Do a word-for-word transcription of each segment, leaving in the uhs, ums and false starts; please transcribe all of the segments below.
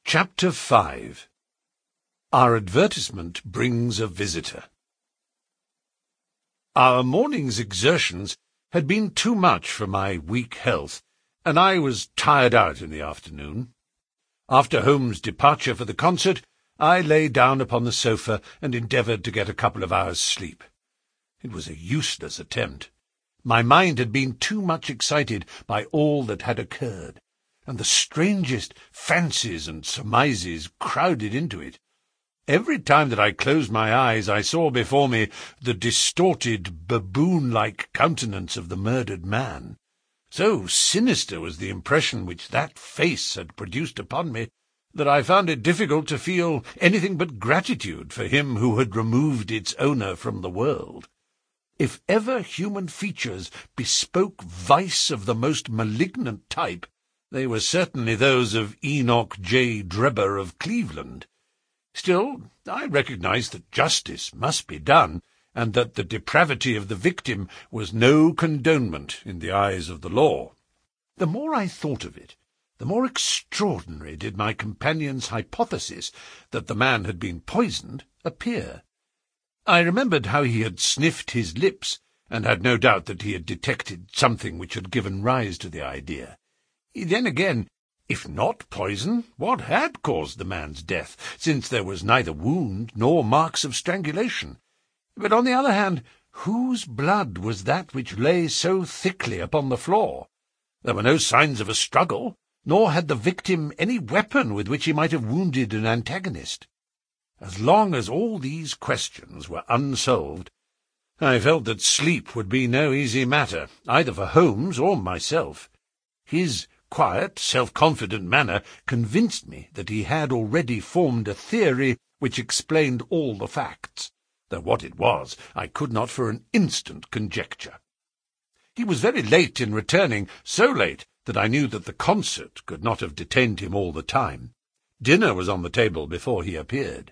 Chapter five. Our advertisement brings a visitor. Our morning's exertions had been too much for my weak health, and I was tired out in the afternoon. After Holmes' departure for the concert, I lay down upon the sofa and endeavoured to get a couple of hours' sleep. It was a useless attempt. My mind had been too much excited by all that had occurred, and the strangest fancies and surmises crowded into it. Every time that I closed my eyes, I saw before me the distorted, baboon-like countenance of the murdered man. So sinister was the impression which that face had produced upon me, that I found it difficult to feel anything but gratitude for him who had removed its owner from the world. If ever human features bespoke vice of the most malignant type, they were certainly those of Enoch J. Drebber of Cleveland. Still, I recognized that justice must be done, and that the depravity of the victim was no condonement in the eyes of the law. The more I thought of it, the more extraordinary did my companion's hypothesis that the man had been poisoned appear. I remembered how he had sniffed his lips, and had no doubt that he had detected something which had given rise to the idea. Then again, if not poison, what had caused the man's death, since there was neither wound nor marks of strangulation? But on the other hand, whose blood was that which lay so thickly upon the floor? There were no signs of a struggle, nor had the victim any weapon with which he might have wounded an antagonist. As long as all these questions were unsolved, I felt that sleep would be no easy matter, either for Holmes or myself. His quiet, self-confident manner convinced me that he had already formed a theory which explained all the facts, though what it was I could not for an instant conjecture. He was very late in returning, so late that I knew that the concert could not have detained him all the time. Dinner was on the table before he appeared.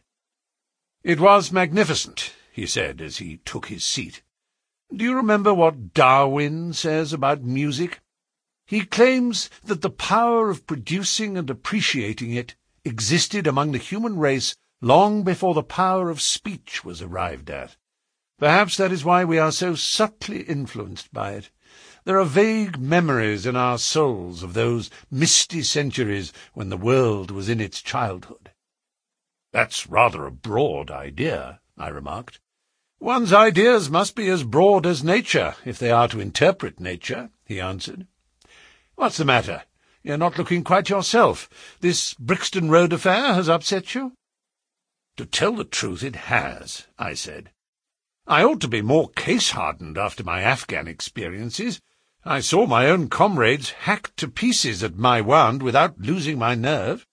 "It was magnificent," he said as he took his seat. "Do you remember what Darwin says about music? He claims that the power of producing and appreciating it existed among the human race long before the power of speech was arrived at. Perhaps that is why we are so subtly influenced by it. There are vague memories in our souls of those misty centuries when the world was in its childhood." "That's rather a broad idea," I remarked. "One's ideas must be as broad as nature, if they are to interpret nature," he answered. "What's the matter? You're not looking quite yourself. This Brixton Road affair has upset you?" "To tell the truth, it has," I said. "I ought to be more case-hardened after my Afghan experiences. I saw my own comrades hacked to pieces at Maiwand without losing my nerve."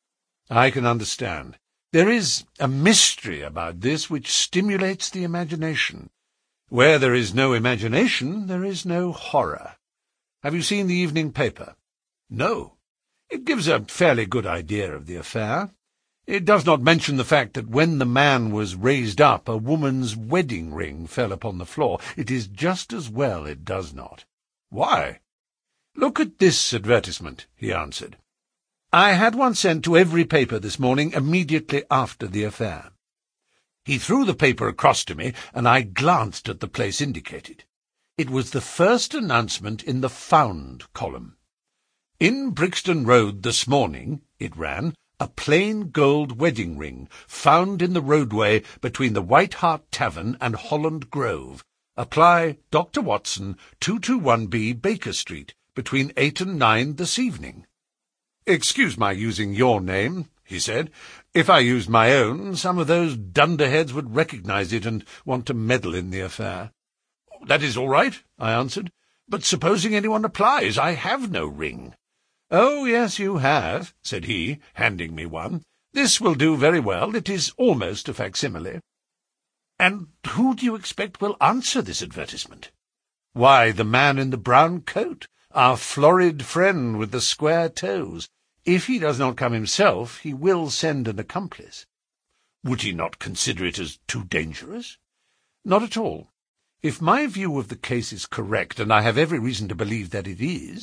"I can understand. There is a mystery about this which stimulates the imagination. Where there is no imagination, there is no horror. Have you seen the evening paper?" "No. It gives a fairly good idea of the affair. It does not mention the fact that when the man was raised up, a woman's wedding ring fell upon the floor. It is just as well it does not." "Why?" "Look at this advertisement," he answered. "I had one sent to every paper this morning immediately after the affair." He threw the paper across to me, and I glanced at the place indicated. It was the first announcement in the Found column. "In Brixton Road this morning," it ran, "a plain gold wedding ring found in the roadway between the White Hart Tavern and Holland Grove. Apply Doctor Watson, two twenty-one B Baker Street, between eight and nine this evening." "Excuse my using your name," he said. "If I used my own, some of those dunderheads would recognize it and want to meddle in the affair." "That is all right," I answered. "But supposing anyone applies, I have no ring." "Oh, yes, you have," said he, handing me one. "This will do very well. It is almost a facsimile." "And who do you expect will answer this advertisement?" "Why, the man in the brown coat, our florid friend with the square toes. If he does not come himself, he will send an accomplice." "Would he not consider it as too dangerous?" "Not at all. If my view of the case is correct, and I have every reason to believe that it is,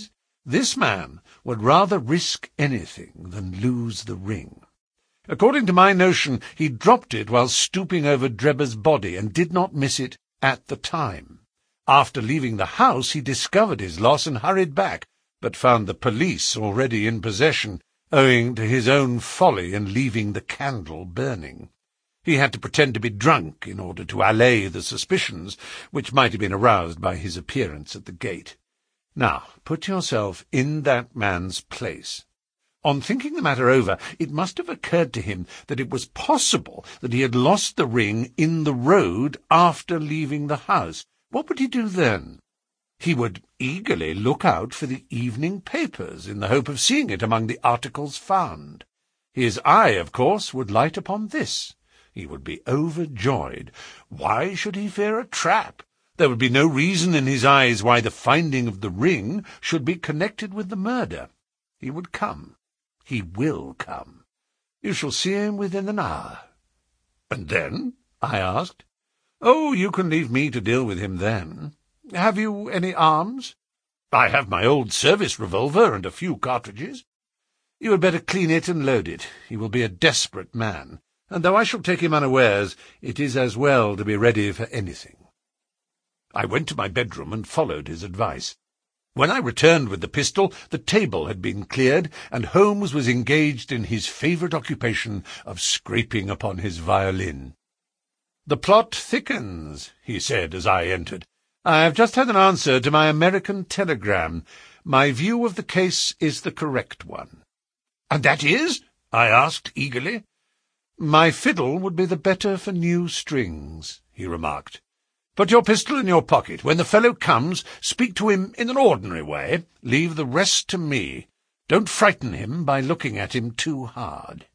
This man would rather risk anything than lose the ring. According to my notion, he dropped it while stooping over Drebber's body and did not miss it at the time. After leaving the house, he discovered his loss and hurried back, but found the police already in possession, owing to his own folly in leaving the candle burning. He had to pretend to be drunk in order to allay the suspicions which might have been aroused by his appearance at the gate. Now, put yourself in that man's place. On thinking the matter over, it must have occurred to him that it was possible that he had lost the ring in the road after leaving the house. What would he do then? He would eagerly look out for the evening papers in the hope of seeing it among the articles found. His eye, of course, would light upon this. He would be overjoyed. Why should he fear a trap? There would be no reason in his eyes why the finding of the ring should be connected with the murder. He would come. He will come. You shall see him within an hour. And then? I asked. Oh, you can leave me to deal with him then. Have you any arms? I have my old service revolver and a few cartridges. You had better clean it and load it. He will be a desperate man, and though I shall take him unawares, it is as well to be ready for anything. I went to my bedroom and followed his advice. When I returned with the pistol, the table had been cleared, and Holmes was engaged in his favourite occupation of scraping upon his violin. "The plot thickens," he said as I entered. "I have just had an answer to my American telegram. My view of the case is the correct one." "And that is?" I asked eagerly. "My fiddle would be the better for new strings," he remarked. "Put your pistol in your pocket. When the fellow comes, speak to him in an ordinary way. Leave the rest to me. Don't frighten him by looking at him too hard."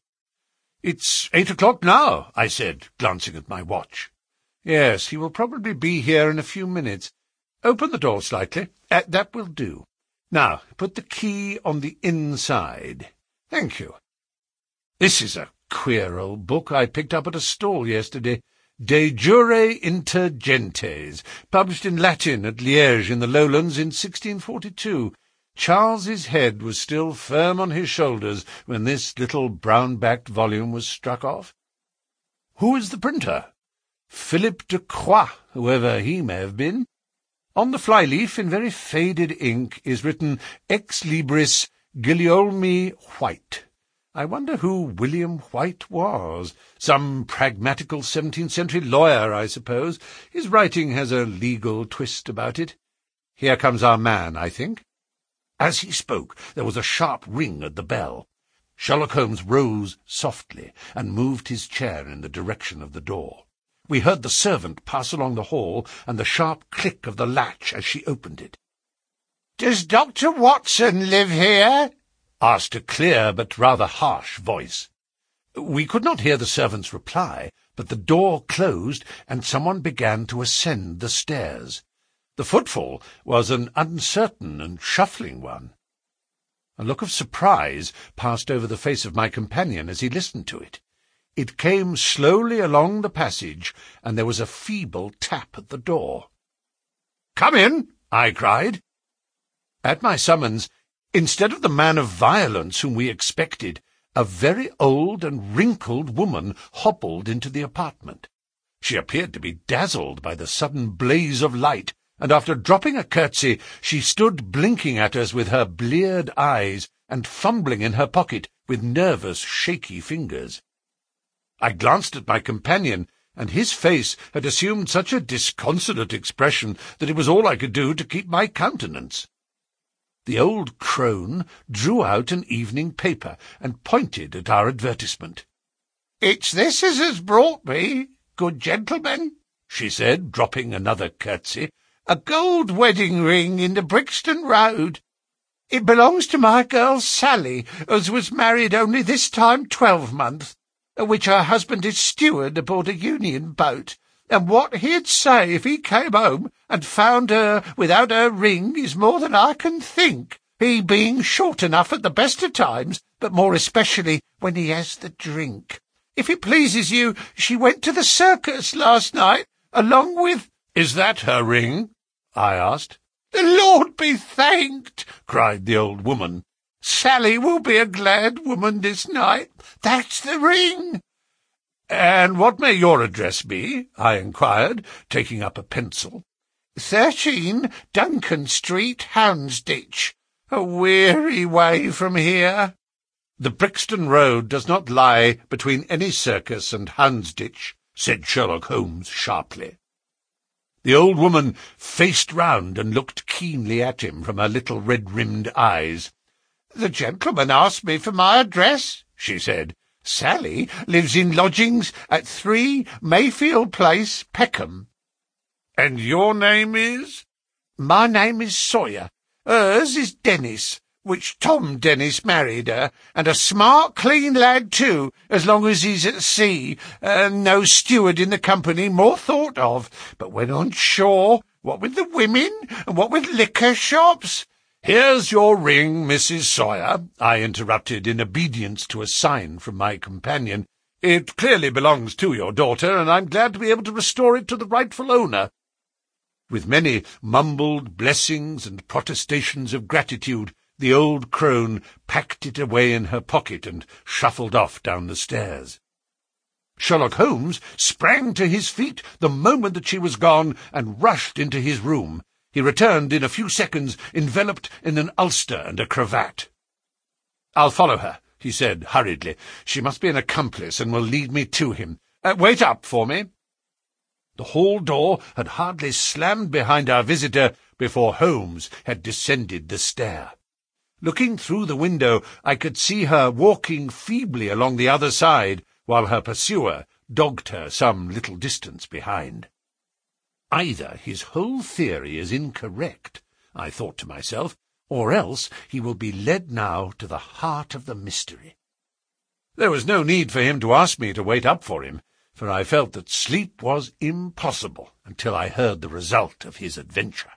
"It's eight o'clock now," I said, glancing at my watch. "Yes, he will probably be here in a few minutes. Open the door slightly. Uh, that will do. Now, put the key on the inside. Thank you. This is a queer old book I picked up at a stall yesterday. De Jure Inter Gentes, published in Latin at Liège in the Lowlands in sixteen forty-two. Charles's head was still firm on his shoulders when this little brown-backed volume was struck off. Who is the printer? Philip de Croix, whoever he may have been. On the flyleaf, in very faded ink, is written Ex Libris Guillaume White. I wonder who William White was. Some pragmatical seventeenth-century lawyer, I suppose. His writing has a legal twist about it. Here comes our man, I think. As he spoke, there was a sharp ring at the bell. Sherlock Holmes rose softly and moved his chair in the direction of the door. We heard the servant pass along the hall and the sharp click of the latch as she opened it. "Does Doctor Watson live here?" asked a clear but rather harsh voice. We could not hear the servant's reply, but the door closed and someone began to ascend the stairs. The footfall was an uncertain and shuffling one. A look of surprise passed over the face of my companion as he listened to it. It came slowly along the passage, and there was a feeble tap at the door. "Come in!" I cried. At my summons, instead of the man of violence whom we expected, a very old and wrinkled woman hobbled into the apartment. She appeared to be dazzled by the sudden blaze of light, and after dropping a curtsy, she stood blinking at us with her bleared eyes and fumbling in her pocket with nervous, shaky fingers. I glanced at my companion, and his face had assumed such a disconsolate expression that it was all I could do to keep my countenance. The old crone drew out an evening paper and pointed at our advertisement. "It's this as has brought me, good gentlemen," she said, dropping another curtsy. "A gold wedding ring in the Brixton Road. It belongs to my girl Sally, as was married only this time twelvemonth, which her husband is steward aboard a Union boat. And what he'd say if he came home and found her without her ring is more than I can think, he being short enough at the best of times, but more especially when he has the drink. If it pleases you, she went to the circus last night, along with—" "Is that her ring?" I asked. "The Lord be thanked!" cried the old woman. "Sally will be a glad woman this night. That's the ring." "And what may your address be?" I inquired, taking up a pencil. "Thirteen Duncan Street, Houndsditch. A weary way from here." "The Brixton Road does not lie between any circus and Houndsditch," said Sherlock Holmes sharply. The old woman faced round and looked keenly at him from her little red-rimmed eyes. "The gentleman asked me for my address," she said. "Sally lives in lodgings at three Mayfield Place, Peckham." "And your name is?" "My name is Sawyer. Hers is Dennis, which Tom Dennis married her, and a smart, clean lad, too, as long as he's at sea, and no steward in the company more thought of. But when on shore, what with the women, and what with liquor shops—" "Here's your ring, Missus Sawyer," I interrupted in obedience to a sign from my companion. "It clearly belongs to your daughter, and I'm glad to be able to restore it to the rightful owner." With many mumbled blessings and protestations of gratitude, the old crone packed it away in her pocket and shuffled off down the stairs. Sherlock Holmes sprang to his feet the moment that she was gone and rushed into his room. He returned in a few seconds, enveloped in an ulster and a cravat. "I'll follow her," he said hurriedly. "She must be an accomplice and will lead me to him. Uh, wait up for me." The hall door had hardly slammed behind our visitor before Holmes had descended the stair. Looking through the window, I could see her walking feebly along the other side, while her pursuer dogged her some little distance behind. Either his whole theory is incorrect, I thought to myself, or else he will be led now to the heart of the mystery. There was no need for him to ask me to wait up for him, for I felt that sleep was impossible until I heard the result of his adventure.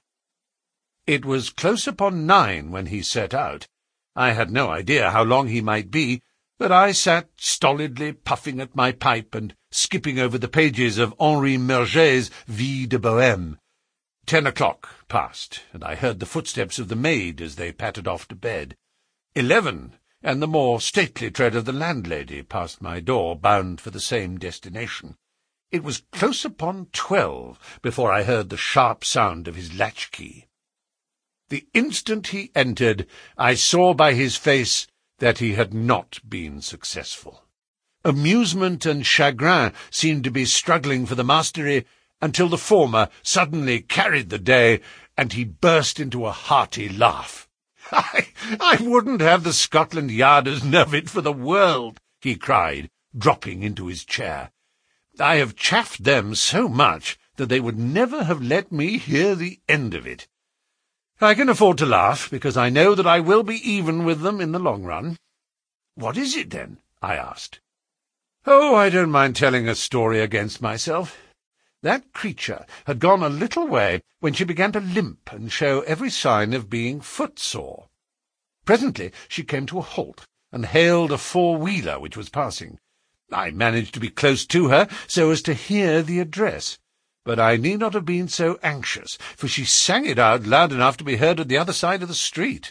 It was close upon nine when he set out. I had no idea how long he might be, but I sat stolidly puffing at my pipe and skipping over the pages of Henri Murger's Vie de Bohème. Ten o'clock passed, and I heard the footsteps of the maid as they pattered off to bed. Eleven, and the more stately tread of the landlady passed my door, bound for the same destination. It was close upon twelve before I heard the sharp sound of his latchkey. The instant he entered, I saw by his face that he had not been successful. Amusement and chagrin seemed to be struggling for the mastery, until the former suddenly carried the day, and he burst into a hearty laugh. I, I wouldn't have the Scotland Yarders know it for the world," he cried, dropping into his chair. "I have chaffed them so much that they would never have let me hear the end of it. I can afford to laugh, because I know that I will be even with them in the long run." "What is it, then?" I asked. "Oh, I don't mind telling a story against myself. That creature had gone a little way when she began to limp and show every sign of being footsore. Presently she came to a halt and hailed a four-wheeler which was passing. I managed to be close to her so as to hear the address, but I need not have been so anxious, for she sang it out loud enough to be heard at the other side of the street.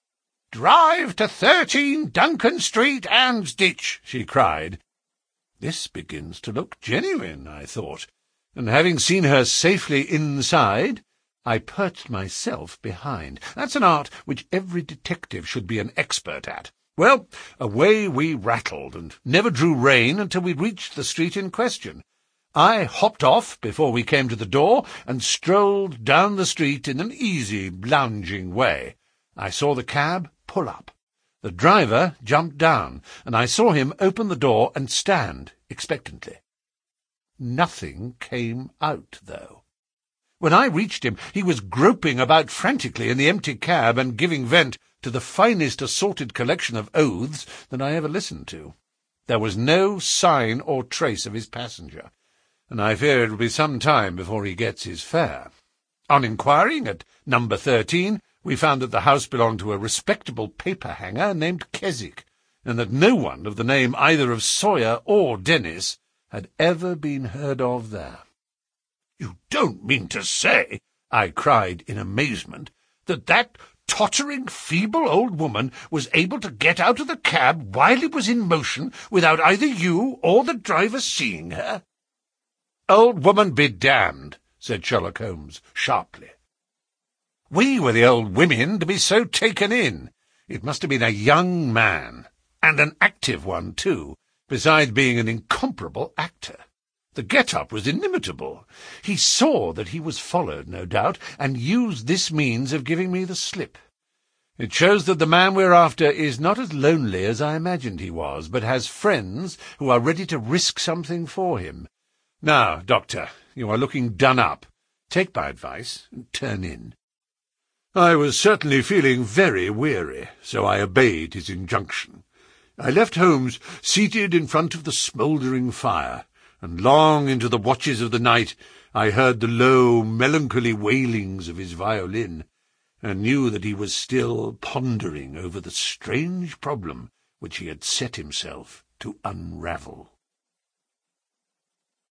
'Drive to thirteen Duncan Street, Houndsditch,' she cried. This begins to look genuine, I thought, and having seen her safely inside, I perched myself behind. That's an art which every detective should be an expert at. Well, away we rattled, and never drew rein until we reached the street in question. I hopped off before we came to the door, and strolled down the street in an easy, lounging way. I saw the cab pull up. The driver jumped down, and I saw him open the door and stand expectantly. Nothing came out, though. When I reached him, he was groping about frantically in the empty cab and giving vent to the finest assorted collection of oaths that I ever listened to. There was no sign or trace of his passenger, and I fear it will be some time before he gets his fare. On inquiring at number thirteen, we found that the house belonged to a respectable paper-hanger named Keswick, and that no one of the name either of Sawyer or Dennis had ever been heard of there. "You don't mean to say," I cried in amazement, that that tottering, feeble old woman was able to get out of the cab while it was in motion without either you or the driver seeing her?" "Old woman be damned," said Sherlock Holmes sharply. "We were the old women to be so taken in. It must have been a young man, and an active one, too, besides being an incomparable actor. The get-up was inimitable. He saw that he was followed, no doubt, and used this means of giving me the slip. It shows that the man we're after is not as lonely as I imagined he was, but has friends who are ready to risk something for him. Now, Doctor, you are looking done up. Take my advice and turn in." I was certainly feeling very weary, so I obeyed his injunction. I left Holmes seated in front of the smouldering fire, and long into the watches of the night I heard the low, melancholy wailings of his violin, and knew that he was still pondering over the strange problem which he had set himself to unravel.